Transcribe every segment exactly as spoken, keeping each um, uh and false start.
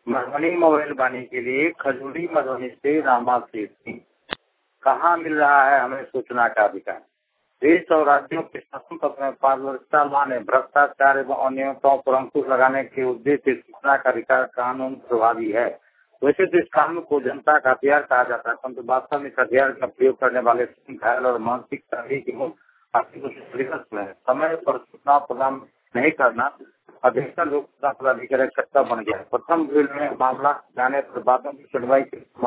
Madhubani mobile वाणी के लिए खजूरी मधुबनी से रामा सेठी। कहाँ मिल रहा है हमें सूचना का अधिकार? देश और राज्यों के शासन तंत्र में पारदर्शिता लाने, भ्रष्टाचार एवं अनियमितताओं पर अंकुश लगाने के उद्देश्य से सूचना का अधिकार कानून प्रभावी है। वैसे तो इस कानून को जनता का हथियार कहा जाता है, परंतु वास्तव में इस हथियार का प्रयोग करने वाले घायल और मानसिक शारीरिक एवं आर्थिक में समय पर सूचना प्रदान नहीं करना अधिकतर लोक सूचना पदाधिकारी कर्तव्य बन गया। प्रथम फील्ड में मामला जाने पर बातों की सुनवाई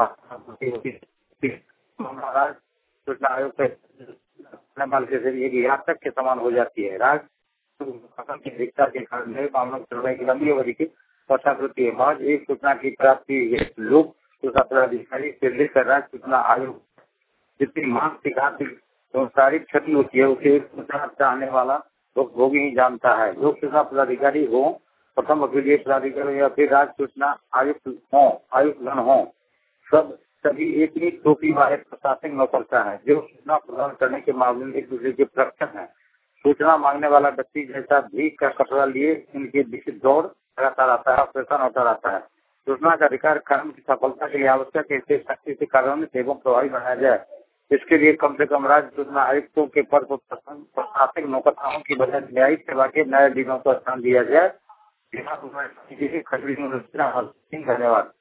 मामला सूचना आयोग के जरिए यहाँ तक के समान हो जाती है। राज्य की अधिकता के कारण मामलों की सुनवाई की लंबी अवधि की प्रसाकृति है। बाद एक सूचना की प्राप्ति लोक सूचना पदाधिकारी से लेकर राज्य सूचना आयोग जितनी मानसिक आर्थिक एवं शारीरिक क्षति होती है उसे सूचना चाहने वाला लोग भोगी ही जानता है। लोक सूचना पदाधिकारी हो, प्रथम अपीलीय पदाधिकारी या फिर राज्य सूचना आयुक्त हो, आयुक्तगण हो, सब सभी एक ही टोपी वाले प्रशासनिक नौकरशाह है जो सूचना प्रदान करने के मामले में एक दूसरे के प्रक्षक है। सूचना मांगने वाला व्यक्ति जैसा भीख का कपड़ा लिए इनके बीच दौड़ लगाता रहता है, प्रेशर होता रहता है। सूचना का अधिकार कानून की सफलता के लिए आवश्यक है शक्ति से कार्यान्वित एवं प्रभावी बनाया जाए। इसके लिए कम से कम राज्य सूचना आयुक्तों के पद पर प्रशासनिक नौकरशाहों की बजाय न्यायिक सेवा के न्यायाधीशों को स्थान दिया जाए। धन्यवाद।